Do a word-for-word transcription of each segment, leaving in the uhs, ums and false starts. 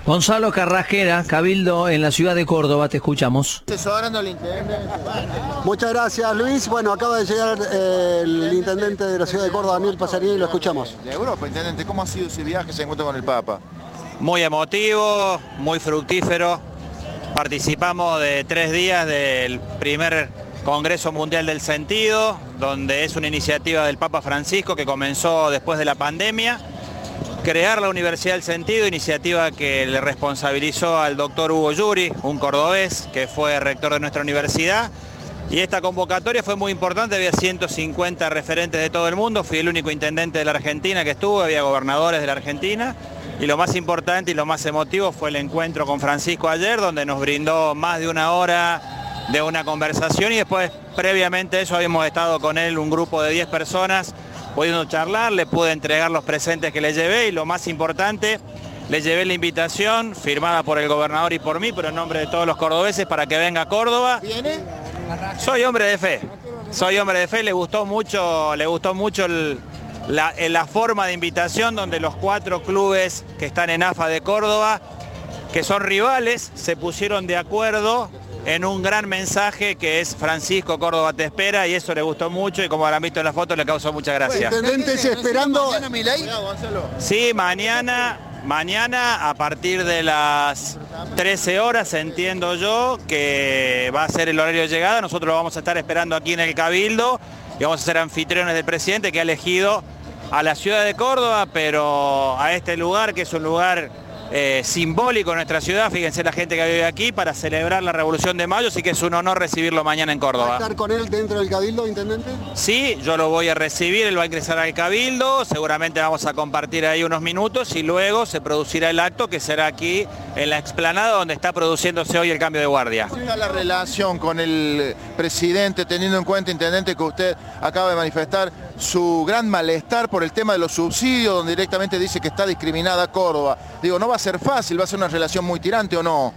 Gonzalo Carrajera, Cabildo en la ciudad de Córdoba, te escuchamos. Muchas gracias, Luis. Bueno, acaba de llegar eh, el intendente de la ciudad de Córdoba, Daniel Pasarini, y lo escuchamos. De Europa, intendente, ¿cómo ha sido ese viaje, ese encuentro con el Papa? Muy emotivo, muy fructífero. Participamos de tres días del primer Congreso Mundial del Sentido, donde es una iniciativa del Papa Francisco que comenzó después de la pandemia. Crear la Universidad del Sentido, iniciativa que le responsabilizó al doctor Hugo Yuri, un cordobés que fue rector de nuestra universidad. Y esta convocatoria fue muy importante, había ciento cincuenta referentes de todo el mundo, fui el único intendente de la Argentina que estuvo, había gobernadores de la Argentina. Y lo más importante y lo más emotivo fue el encuentro con Francisco ayer, donde nos brindó más de una hora de una conversación y después, previamente a eso, habíamos estado con él un grupo de diez personas, pudiendo charlar, le pude entregar los presentes que le llevé y lo más importante, le llevé la invitación firmada por el gobernador y por mí, pero en nombre de todos los cordobeses para que venga a Córdoba. ¿Viene? Soy hombre de fe, soy hombre de fe, le gustó mucho, le gustó mucho el, la, la forma de invitación donde los cuatro clubes que están en A F A de Córdoba, que son rivales, se pusieron de acuerdo en un gran mensaje que es Francisco, Córdoba te espera, y eso le gustó mucho y como habrán visto en la foto le causó mucha gracia. Intendentes esperando... Sí, mañana, mañana a partir de las trece horas, entiendo yo, que va a ser el horario de llegada, nosotros lo vamos a estar esperando aquí en el Cabildo y vamos a ser anfitriones del presidente que ha elegido a la ciudad de Córdoba, pero a este lugar que es un lugar... Eh, simbólico en nuestra ciudad, fíjense la gente que vive aquí para celebrar la Revolución de Mayo, así que es un honor recibirlo mañana en Córdoba. ¿Va a estar con él dentro del Cabildo, intendente? Sí, yo lo voy a recibir, él va a ingresar al Cabildo, seguramente vamos a compartir ahí unos minutos y luego se producirá el acto que será aquí en la explanada donde está produciéndose hoy el cambio de guardia. ¿Cómo está la relación con el presidente, teniendo en cuenta, intendente, que usted acaba de manifestar su gran malestar por el tema de los subsidios, donde directamente dice que está discriminada Córdoba? Digo, no va a ser fácil, va a ser una relación muy tirante, ¿o no?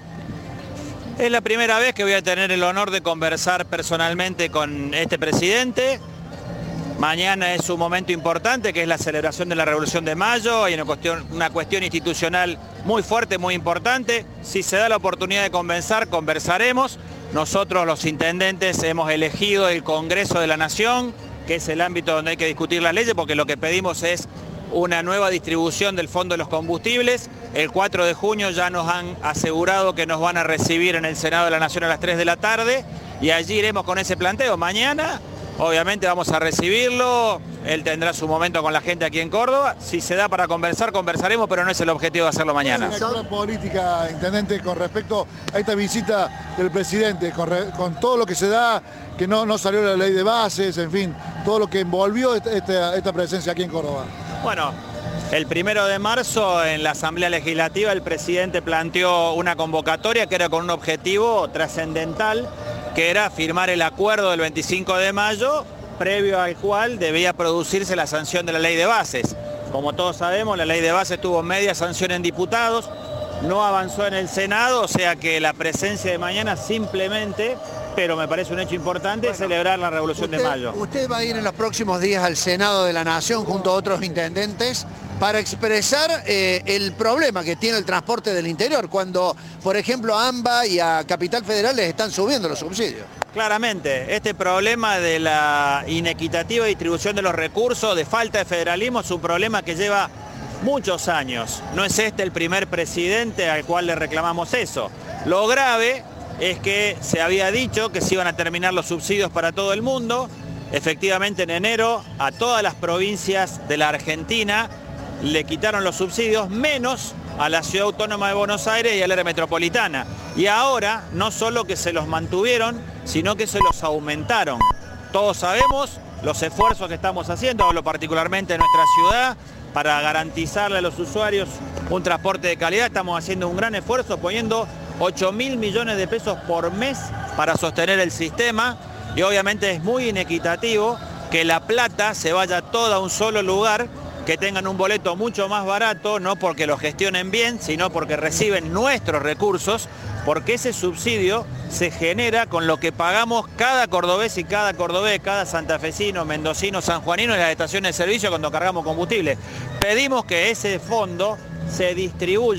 Es la primera vez que voy a tener el honor de conversar personalmente con este presidente. Mañana es un momento importante, que es la celebración de la Revolución de Mayo. Hay una cuestión, una cuestión institucional muy fuerte, muy importante. Si se da la oportunidad de conversar, conversaremos. Nosotros, los intendentes, hemos elegido el Congreso de la Nación, que es el ámbito donde hay que discutir las leyes, porque lo que pedimos es una nueva distribución del Fondo de los Combustibles. El cuatro de junio ya nos han asegurado que nos van a recibir en el Senado de la Nación a las tres de la tarde y allí iremos con ese planteo. Mañana, obviamente, vamos a recibirlo, él tendrá su momento con la gente aquí en Córdoba. Si se da para conversar, conversaremos, pero no es el objetivo de hacerlo mañana. Una política, intendente, con respecto a esta visita del presidente, con, re, con todo lo que se da, que no, no salió la ley de bases, en fin, todo lo que envolvió esta, esta, esta presencia aquí en Córdoba. Bueno, el primero de marzo en la Asamblea Legislativa el presidente planteó una convocatoria que era con un objetivo trascendental, que era firmar el acuerdo del veinticinco de mayo, previo al cual debía producirse la sanción de la ley de bases. Como todos sabemos, la ley de bases tuvo media sanción en diputados, no avanzó en el Senado, o sea que la presencia de mañana simplemente, pero me parece un hecho importante, bueno, celebrar la Revolución usted, de Mayo. Usted va a ir en los próximos días al Senado de la Nación junto a otros intendentes para expresar eh, el problema que tiene el transporte del interior, cuando, por ejemplo, a AMBA y a Capital Federal les están subiendo los subsidios. Claramente, este problema de la inequitativa distribución de los recursos, de falta de federalismo, es un problema que lleva muchos años. No es este el primer presidente al cual le reclamamos eso. Lo grave es que se había dicho que se iban a terminar los subsidios para todo el mundo. Efectivamente, en enero a todas las provincias de la Argentina le quitaron los subsidios, menos a la Ciudad Autónoma de Buenos Aires y al área metropolitana. Y ahora, no solo que se los mantuvieron, sino que se los aumentaron. Todos sabemos los esfuerzos que estamos haciendo, hablo particularmente en nuestra ciudad, para garantizarle a los usuarios un transporte de calidad. Estamos haciendo un gran esfuerzo, poniendo ocho mil millones de pesos por mes para sostener el sistema, y obviamente es muy inequitativo que la plata se vaya toda a un solo lugar, que tengan un boleto mucho más barato, no porque lo gestionen bien, sino porque reciben nuestros recursos, porque ese subsidio se genera con lo que pagamos cada cordobés y cada cordobés, cada santafesino, mendocino, sanjuanino en las estaciones de servicio cuando cargamos combustible. Pedimos que ese fondo se distribuya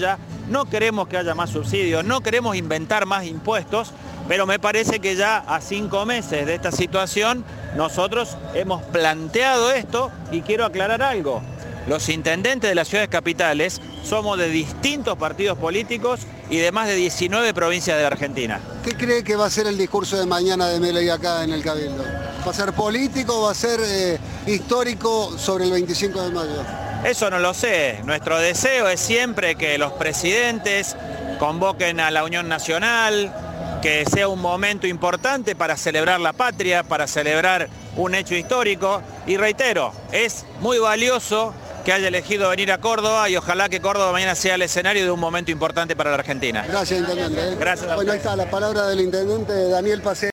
no queremos que haya más subsidios, no queremos inventar más impuestos, pero me parece que ya a cinco meses de esta situación nosotros hemos planteado esto y quiero aclarar algo. Los intendentes de las ciudades capitales somos de distintos partidos políticos y de más de diecinueve provincias de la Argentina. ¿Qué cree que va a ser el discurso de mañana de Milei acá en el Cabildo? ¿Va a ser político o va a ser eh, histórico sobre el veinticinco de mayo? Eso no lo sé. Nuestro deseo es siempre que los presidentes convoquen a la Unión Nacional, que sea un momento importante para celebrar la patria, para celebrar un hecho histórico. Y reitero, es muy valioso que haya elegido venir a Córdoba y ojalá que Córdoba mañana sea el escenario de un momento importante para la Argentina. Gracias, intendente. Gracias a Bueno, ahí está la palabra del intendente Daniel Paceni.